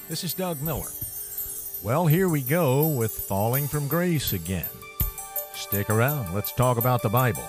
This is Doug Miller. Well, here we go with Falling from Grace again. Stick around. Let's talk about the Bible.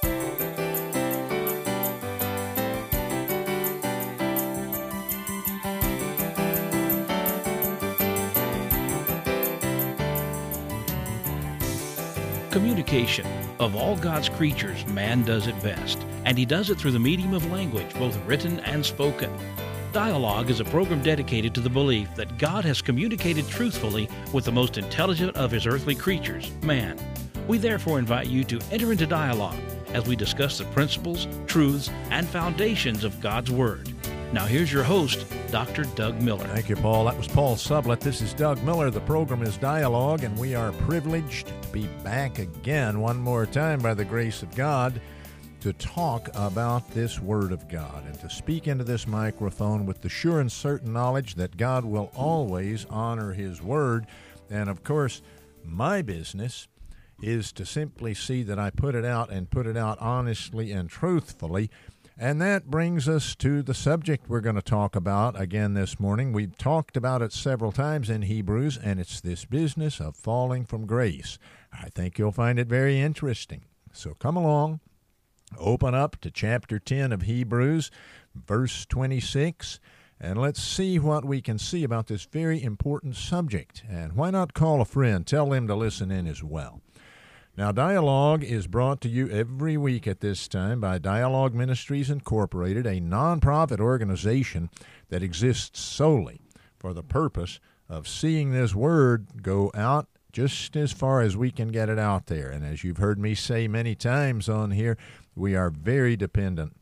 Communication. Of all God's creatures, man does it best, and he does it through the medium of language, both written and spoken. Dialogue is a program dedicated to the belief that God has communicated truthfully with the most intelligent of his earthly creatures, man. We therefore invite you to enter into dialogue as we discuss the principles, truths, and foundations of God's Word. Now here's your host, Dr. Doug Miller. Thank you, Paul. That was Paul Sublett. This is Doug Miller. The program is Dialogue, and we are privileged to be back again one more time by the grace of God to talk about this Word of God and to speak into this microphone with the sure and certain knowledge that God will always honor His Word. And, of course, my business is to simply see that I put it out and put it out honestly and truthfully. And that brings us to the subject we're going to talk about again this morning. We've talked about it several times in Hebrews, and it's this business of falling from grace. I think you'll find it very interesting. So come along, open up to chapter 10 of Hebrews, verse 26, and let's see what we can see about this very important subject. And why not call a friend? Tell them to listen in as well. Now, Dialogue is brought to you every week at this time by Dialogue Ministries Incorporated, a nonprofit organization that exists solely for the purpose of seeing this Word go out just as far as we can get it out there. And as you've heard me say many times on here, we are very dependent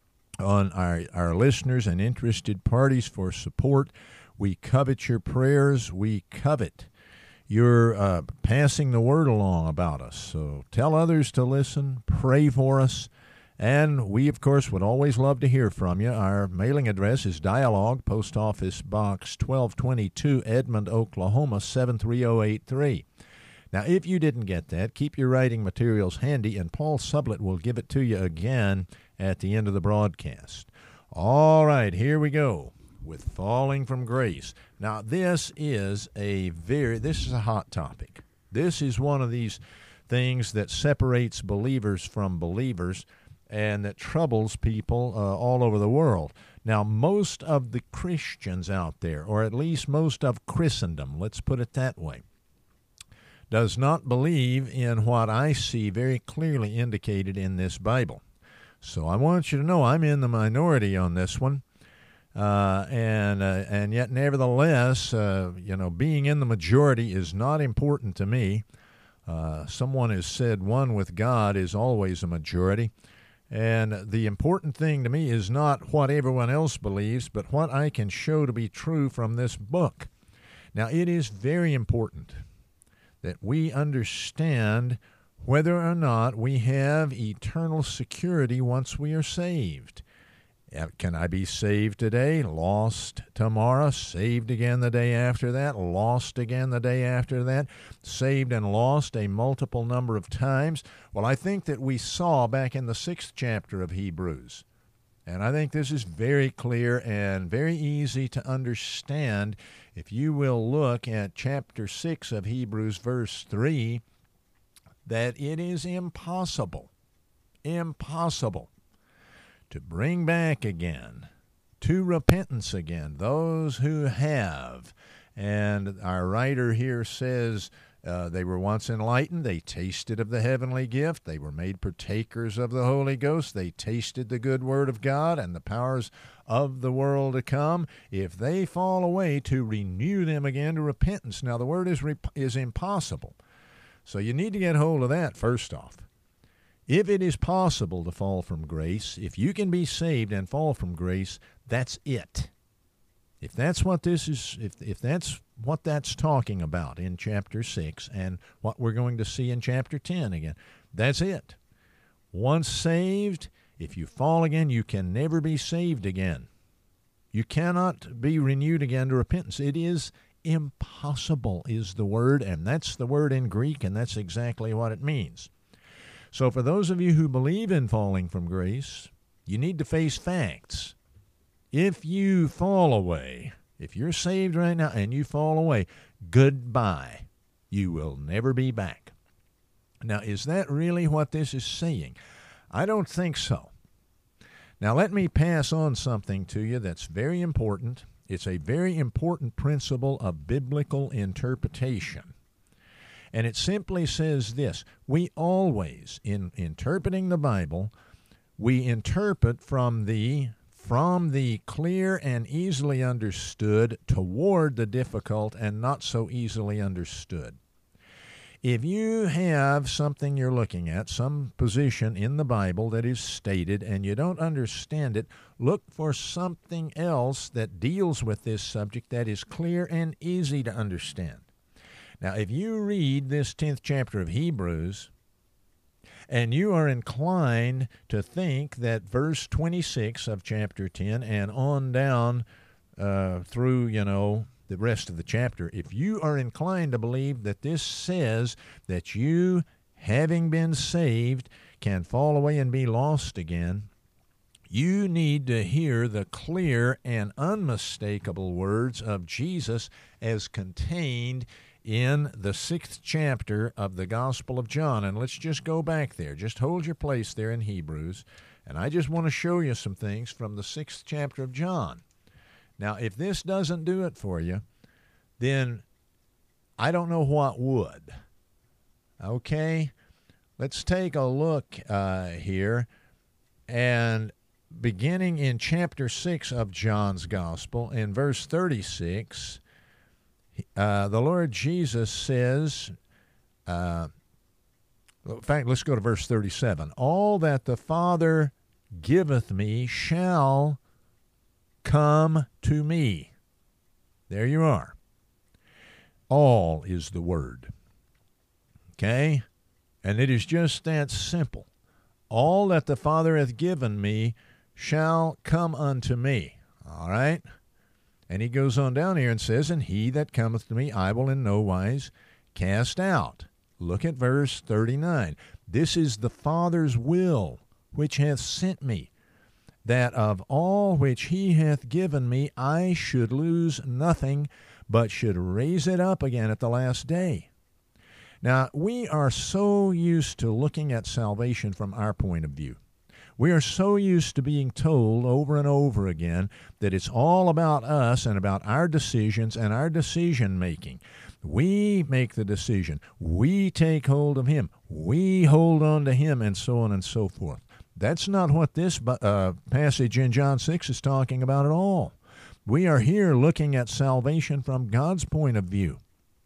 on our listeners and interested parties for support. We covet your prayers. We covet your passing the word along about us. So tell others to listen, pray for us, and we, of course, would always love to hear from you. Our mailing address is Dialogue, Post Office Box 1222, Edmond, Oklahoma, 73083. Now, if you didn't get that, keep your writing materials handy, and Paul Sublett will give it to you again at the end of the broadcast. All right, here we go with Falling from Grace. Now, this is a hot topic. This is one of these things that separates believers from believers and that troubles people all over the world. Now, most of the Christians out there, or at least most of Christendom, let's put it that way, does not believe in what I see very clearly indicated in this Bible. So I want you to know I'm in the minority on this one. And yet, nevertheless, being in the majority is not important to me. Someone has said one with God is always a majority. And the important thing to me is not what everyone else believes, but what I can show to be true from this book. Now, it is very important that we understand whether or not we have eternal security once we are saved. Can I be saved today, lost tomorrow, saved again the day after that, lost again the day after that, saved and lost a multiple number of times? Well, I think that we saw back in the 6th chapter of Hebrews, and I think this is very clear and very easy to understand. If you will look at chapter 6 of Hebrews, verse 3, that it is impossible to bring back again to repentance again those who have. And our writer here says they were once enlightened, they tasted of the heavenly gift, they were made partakers of the Holy Ghost, they tasted the good word of God and the powers of the world to come. If they fall away, to renew them again to repentance. Now the word is impossible. So you need to get hold of that first off. If it is possible to fall from grace, if you can be saved and fall from grace, that's it. If that's what this is, if that's what that's talking about in chapter 6 and what we're going to see in chapter 10 again, that's it. Once saved, if you fall again, you can never be saved again. You cannot be renewed again to repentance. It is impossible is the word, and that's the word in Greek, and that's exactly what it means. So for those of you who believe in falling from grace, you need to face facts. If you fall away, If you're saved right now and you fall away, goodbye. You will never be back. Now, is that really what this is saying? I don't think so. Now, let me pass on something to you that's very important. It's a very important principle of biblical interpretation. And it simply says this: we always, in interpreting the Bible, we interpret from the clear and easily understood toward the difficult and not so easily understood. If you have something you're looking at, some position in the Bible that is stated, and you don't understand it, look for something else that deals with this subject that is clear and easy to understand. Now, if you read this 10th chapter of Hebrews, and you are inclined to think that verse 26 of chapter 10 and on down through, the rest of the chapter, if you are inclined to believe that this says that you, having been saved, can fall away and be lost again, you need to hear the clear and unmistakable words of Jesus as contained in the 6th chapter of the Gospel of John. And let's just go back there. Just hold your place there in Hebrews. And I just want to show you some things from the 6th chapter of John. Now, if this doesn't do it for you, then I don't know what would. Okay? Let's take a look here. And beginning in chapter 6 of John's Gospel, in verse 36, the Lord Jesus says, in fact, let's go to verse 37. All that the Father giveth me shall come to me. There you are. All is the word. Okay? And it is just that simple. All that the Father hath given me shall come unto me. All right? And he goes on down here and says, and he that cometh to me I will in no wise cast out. Look at verse 39. This is the Father's will which hath sent me, that of all which he hath given me I should lose nothing, but should raise it up again at the last day. Now, we are so used to looking at salvation from our point of view. We are so used to being told over and over again that it's all about us and about our decisions and our decision-making. We make the decision. We take hold of him. We hold on to him, and so on and so forth. That's not what this passage in John 6 is talking about at all. We are here looking at salvation from God's point of view.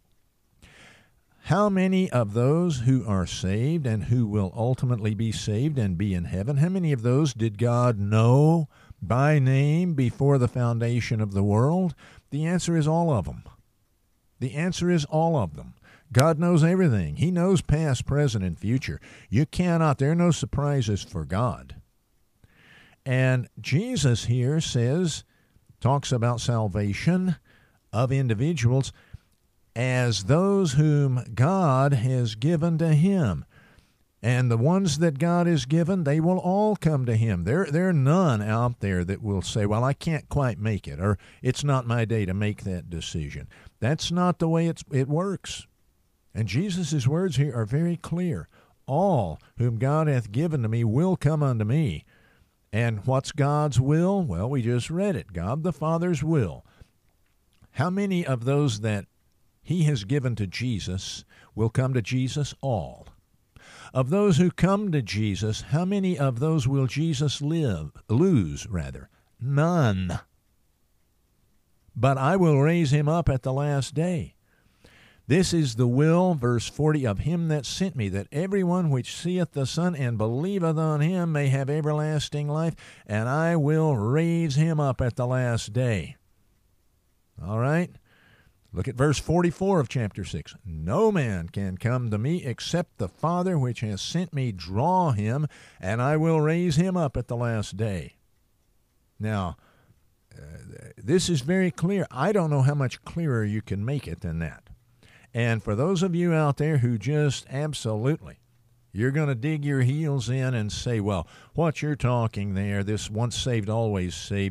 How many of those who are saved and who will ultimately be saved and be in heaven, how many of those did God know by name before the foundation of the world? The answer is all of them. The answer is all of them. God knows everything. He knows past, present, and future. There are no surprises for God. And Jesus here talks about salvation of individuals as those whom God has given to him. And the ones that God has given, they will all come to him. There are none out there that will say, well, I can't quite make it, or it's not my day to make that decision. That's not the way it works. And Jesus' words here are very clear. All whom God hath given to me will come unto me. And what's God's will? Well, we just read it. God the Father's will. How many of those that he has given to Jesus will come to Jesus? All. Of those who come to Jesus, how many of those will Jesus lose? None. But I will raise him up at the last day. This is the will, verse 40, of him that sent me, that everyone which seeth the Son and believeth on him may have everlasting life, and I will raise him up at the last day. All right? Look at verse 44 of chapter 6. No man can come to me except the Father which has sent me draw him, and I will raise him up at the last day. Now, this is very clear. I don't know how much clearer you can make it than that. And for those of you out there who just absolutely, you're going to dig your heels in and say, well, what you're talking there, this once saved, always saved,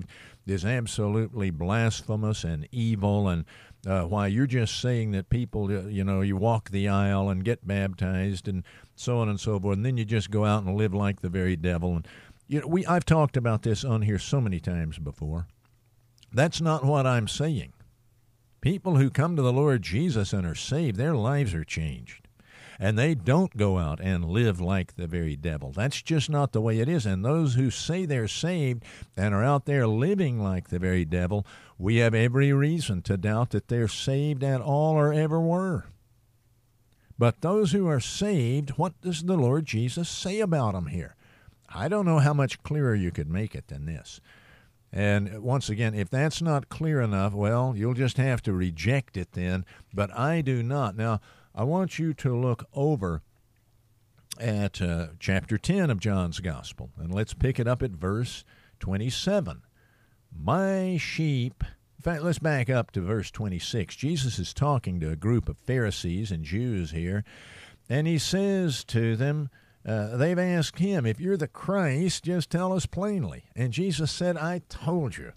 is absolutely blasphemous and evil, and why you're just saying that people, you walk the aisle and get baptized and so on and so forth, and then you just go out and live like the very devil. And I've talked about this on here so many times before. That's not what I'm saying. People who come to the Lord Jesus and are saved, their lives are changed. And they don't go out and live like the very devil. That's just not the way it is. And those who say they're saved and are out there living like the very devil, we have every reason to doubt that they're saved at all or ever were. But those who are saved, what does the Lord Jesus say about them here? I don't know how much clearer you could make it than this. And once again, if that's not clear enough, well, you'll just have to reject it then. But I do not. Now, I want you to look over at chapter 10 of John's Gospel, and let's pick it up at verse 27. My sheep, in fact, let's back up to verse 26. Jesus is talking to a group of Pharisees and Jews here, and he says to them, they've asked him, if you're the Christ, just tell us plainly. And Jesus said, I told you,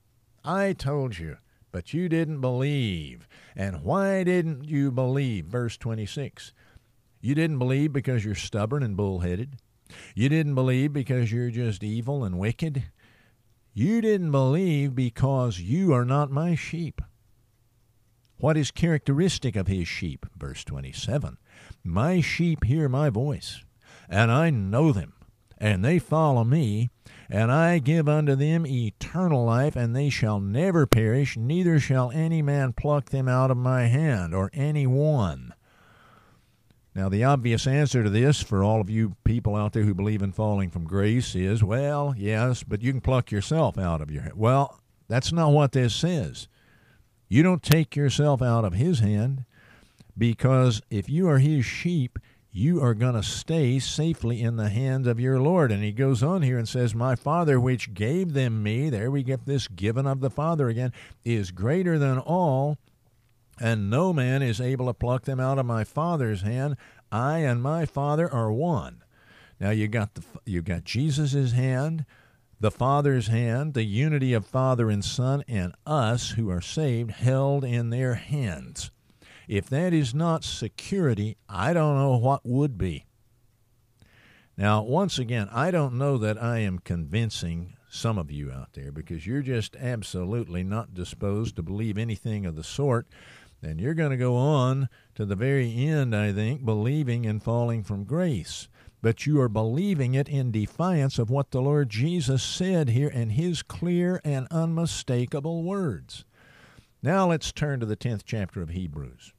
but you didn't believe. And why didn't you believe? Verse 26. You didn't believe because you're stubborn and bullheaded. You didn't believe because you're just evil and wicked. You didn't believe because you are not my sheep. What is characteristic of his sheep? Verse 27. My sheep hear my voice, and I know them, and they follow me, and I give unto them eternal life, and they shall never perish, neither shall any man pluck them out of my hand, or any one. Now, the obvious answer to this for all of you people out there who believe in falling from grace is, well, yes, but you can pluck yourself out of your hand. Well, that's not what this says. You don't take yourself out of his hand, because if you are his sheep, you are going to stay safely in the hands of your Lord. And he goes on here and says, my Father which gave them me, there we get this given of the Father again, is greater than all, and no man is able to pluck them out of my Father's hand. I and my Father are one. Now you got Jesus' hand, the Father's hand, the unity of Father and Son, and us who are saved held in their hands. If that is not security, I don't know what would be. Now, once again, I don't know that I am convincing some of you out there, because you're just absolutely not disposed to believe anything of the sort, and you're going to go on to the very end, I think, believing in falling from grace. But you are believing it in defiance of what the Lord Jesus said here in his clear and unmistakable words. Now let's turn to the 10th chapter of Hebrews.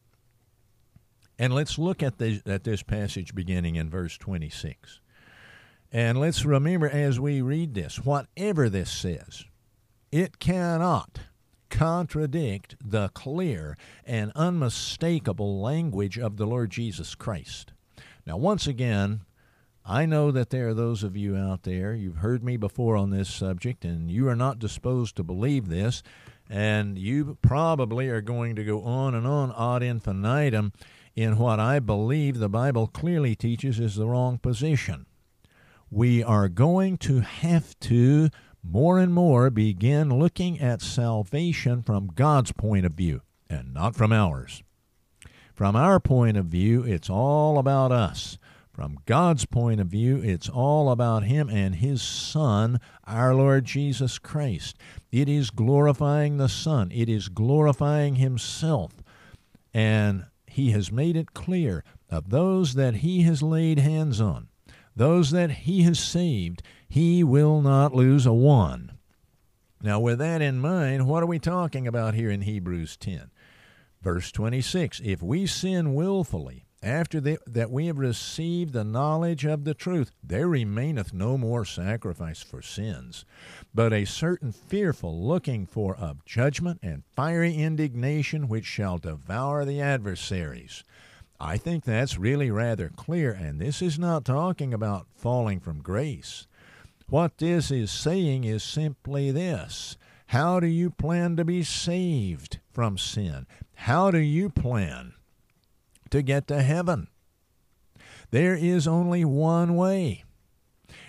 And let's look at this passage beginning in verse 26. And let's remember as we read this, whatever this says, it cannot contradict the clear and unmistakable language of the Lord Jesus Christ. Now, once again, I know that there are those of you out there, you've heard me before on this subject, and you are not disposed to believe this, and you probably are going to go on and on ad infinitum in what I believe the Bible clearly teaches is the wrong position. We are going to have to more and more begin looking at salvation from God's point of view and not from ours. From our point of view, it's all about us. From God's point of view, it's all about him and his Son, our Lord Jesus Christ. It is glorifying the Son. It is glorifying himself. And he has made it clear of those that he has laid hands on, those that he has saved, he will not lose a one. Now, with that in mind, what are we talking about here in Hebrews 10? Verse 26, if we sin willfully, after that we have received the knowledge of the truth, there remaineth no more sacrifice for sins, but a certain fearful looking for of judgment and fiery indignation which shall devour the adversaries. I think that's really rather clear, and this is not talking about falling from grace. What this is saying is simply this: how do you plan to be saved from sin? How do you plan to get to heaven? There is only one way,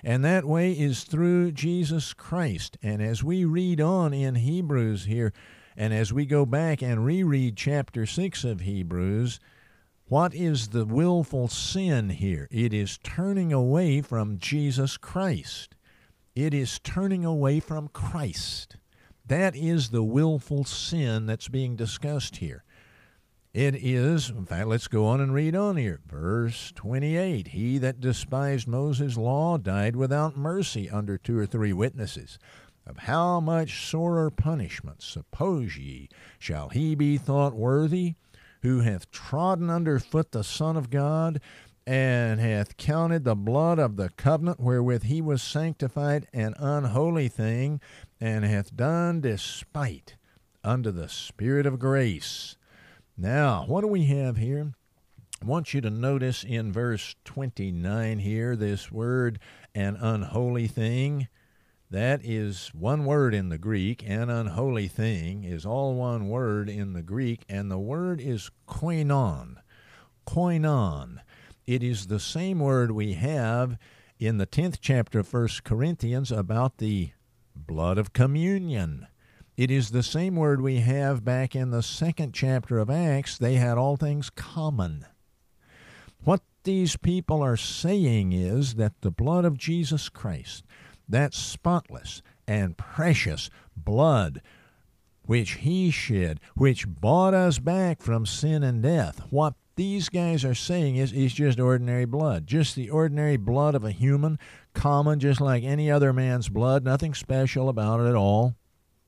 And that way is through Jesus Christ. And as we read on in Hebrews here, and as we go back and reread chapter 6 of Hebrews, what is the willful sin here? It is turning away from Jesus Christ. It is turning away from Christ. That is the willful sin that's being discussed here. It is, in fact, let's go on and read on here. Verse 28, he that despised Moses' law died without mercy under 2 or 3 witnesses. Of how much sorer punishment, suppose ye, shall he be thought worthy, who hath trodden under foot the Son of God, and hath counted the blood of the covenant wherewith he was sanctified an unholy thing, and hath done despite unto the Spirit of grace. Now, what do we have here? I want you to notice in verse 29 here, this word, an unholy thing. That is one word in the Greek. An unholy thing is all one word in the Greek, and the word is koinon. Koinon. It is the same word we have in the 10th chapter of 1 Corinthians about the blood of communion. It is the same word we have back in the 2nd chapter of Acts. They had all things common. What these people are saying is that the blood of Jesus Christ, that spotless and precious blood which he shed, which bought us back from sin and death, what these guys are saying is just ordinary blood, just the ordinary blood of a human, common, just like any other man's blood, nothing special about it at all.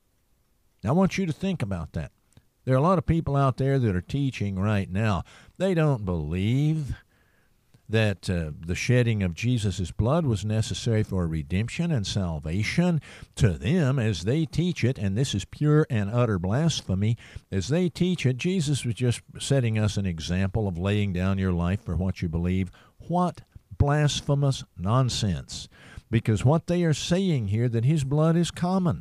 I want you to think about that. There are a lot of people out there that are teaching right now. They don't believe that the shedding of Jesus' blood was necessary for redemption and salvation. To them, as they teach it, and this is pure and utter blasphemy, as they teach it, Jesus was just setting us an example of laying down your life for what you believe. What blasphemous nonsense. Because what they are saying here, that his blood is common,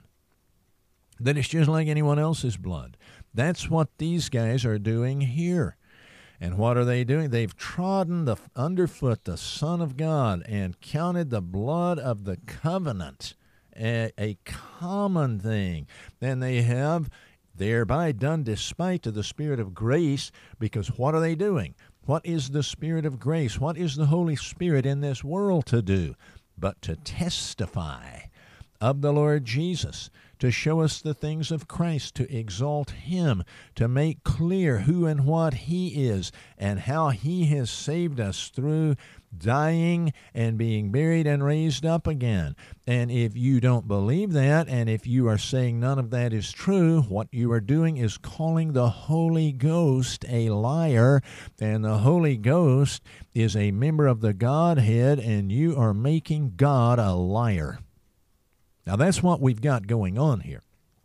that it's just like anyone else's blood. That's what these guys are doing here. And what are they doing? They've trodden underfoot the Son of God and counted the blood of the covenant a common thing. And they have thereby done despite to the Spirit of grace, because what are they doing? What is the Spirit of grace? What is the Holy Spirit in this world to do? But to testify of the Lord Jesus, to show us the things of Christ, to exalt him, to make clear who and what he is, and how he has saved us through dying and being buried and raised up again. And if you don't believe that, and if you are saying none of that is true, what you are doing is calling the Holy Ghost a liar, and the Holy Ghost is a member of the Godhead, and you are making God a liar. Now, that's what we've got going on here.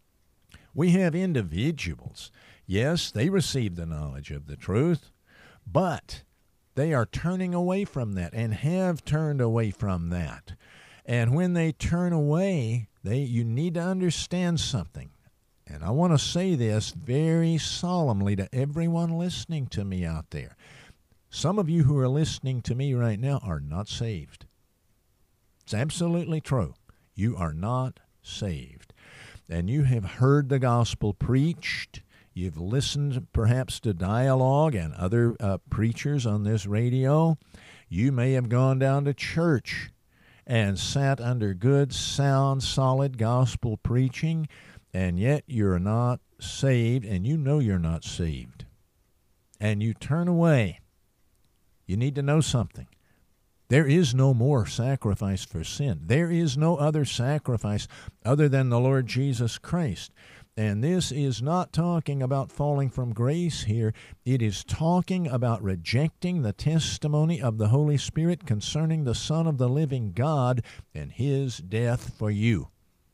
We have individuals. Yes, they receive the knowledge of the truth, but they are turning away from that and have turned away from that. And when they turn away, you need to understand something. And I want to say this very solemnly to everyone listening to me out there. Some of you who are listening to me right now are not saved. It's absolutely true. You are not saved. And you have heard the gospel preached. You've listened perhaps to Dialogue and other preachers on this radio. You may have gone down to church and sat under good, sound, solid gospel preaching, and yet you're not saved, and you know you're not saved. And you turn away. You need to know something. There is no more sacrifice for sin. There is no other sacrifice other than the Lord Jesus Christ. And this is not talking about falling from grace here. It is talking about rejecting the testimony of the Holy Spirit concerning the Son of the living God and his death for you.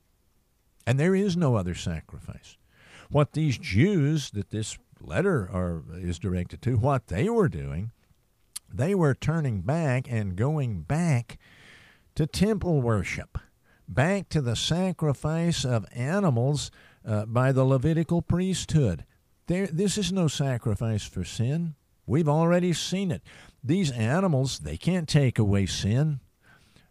And there is no other sacrifice. What these Jews that this letter is directed to, what they were doing, they were turning back and going back to temple worship, back to the sacrifice of animals by the Levitical priesthood. This is no sacrifice for sin. We've already seen it. These animals, they can't take away sin.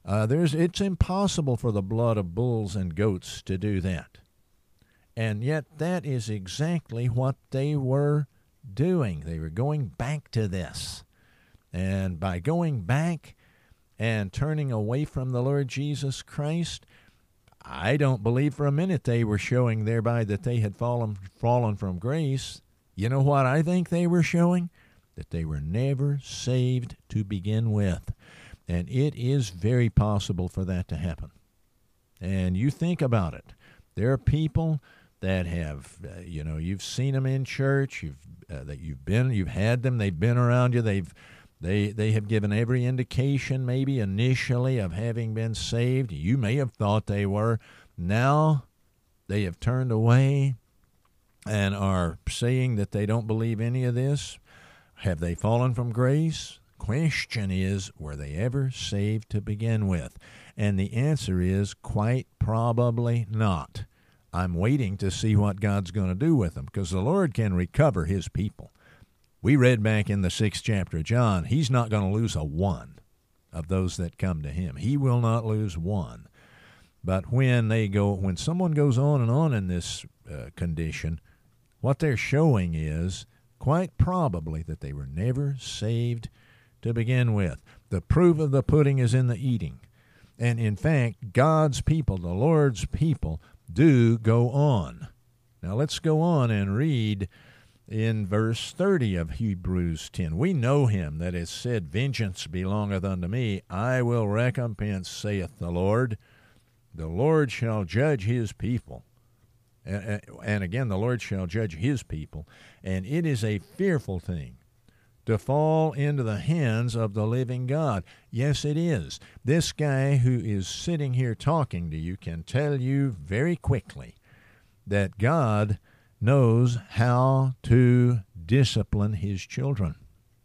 It's impossible for the blood of bulls and goats to do that. And yet that is exactly what they were doing. They were going back to this. And by going back and turning away from the Lord Jesus Christ, I don't believe for a minute they were showing thereby that they had fallen from grace. You know what I think they were showing? That they were never saved to begin with. And it is very possible for that to happen. And you think about it. There are people that have, you've seen them in church. You've had them. They've been around you. They have given every indication, maybe initially, of having been saved. You may have thought they were. Now they have turned away and are saying that they don't believe any of this. Have they fallen from grace? Question is, were they ever saved to begin with? And the answer is quite probably not. I'm waiting to see what God's going to do with them, because the Lord can recover his people. We read back in the 6th chapter of John, he's not going to lose a one of those that come to him. He will not lose one. But when someone goes on and on in this condition, what they're showing is quite probably that they were never saved to begin with. The proof of the pudding is in the eating. And in fact, God's people, the Lord's people, do go on. Now let's go on and read in verse 30 of Hebrews 10. We know him that has said, vengeance belongeth unto me, I will recompense, saith the Lord. The Lord shall judge his people. And again, the Lord shall judge his people. And it is a fearful thing to fall into the hands of the living God. Yes, it is. This guy who is sitting here talking to you can tell you very quickly that God knows how to discipline his children.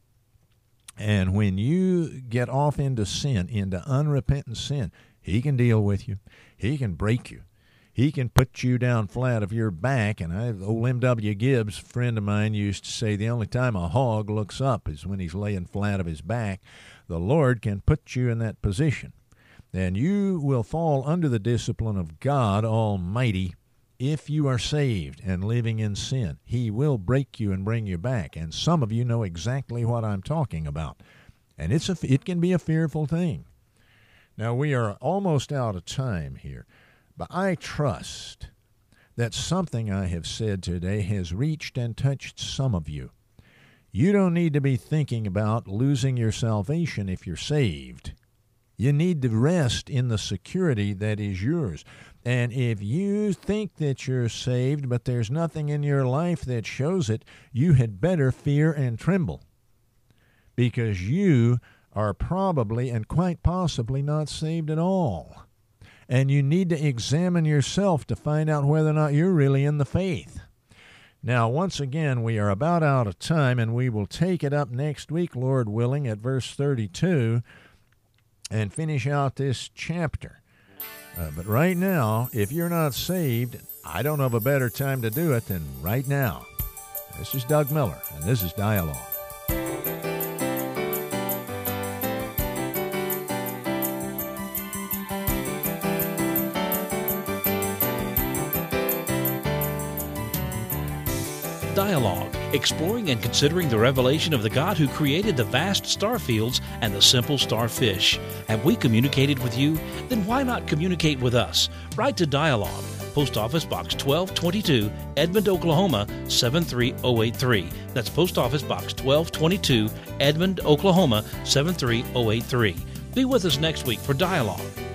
And when you get off into sin, into unrepentant sin, he can deal with you. He can break you. He can put you down flat of your back. And old M.W. Gibbs, a friend of mine, used to say the only time a hog looks up is when he's laying flat of his back. The Lord can put you in that position. And you will fall under the discipline of God Almighty if you are saved and living in sin. He will break you and bring you back. And some of you know exactly what I'm talking about. And it can be a fearful thing. Now, we are almost out of time here. But I trust that something I have said today has reached and touched some of you. You don't need to be thinking about losing your salvation if you're saved. You need to rest in the security that is yours. And if you think that you're saved, but there's nothing in your life that shows it, you had better fear and tremble, because you are probably and quite possibly not saved at all. And you need to examine yourself to find out whether or not you're really in the faith. Now, once again, we are about out of time, and we will take it up next week, Lord willing, at verse 32, and finish out this chapter. But right now, if you're not saved, I don't know of a better time to do it than right now. This is Doug Miller, and this is Dialogue. Dialogue, exploring and considering the revelation of the God who created the vast star fields and the simple starfish. Have we communicated with you? Then why not communicate with us? Write to Dialogue, Post Office Box 1222, Edmond, Oklahoma 73083. That's Post Office Box 1222, Edmond, Oklahoma 73083. Be with us next week for Dialogue.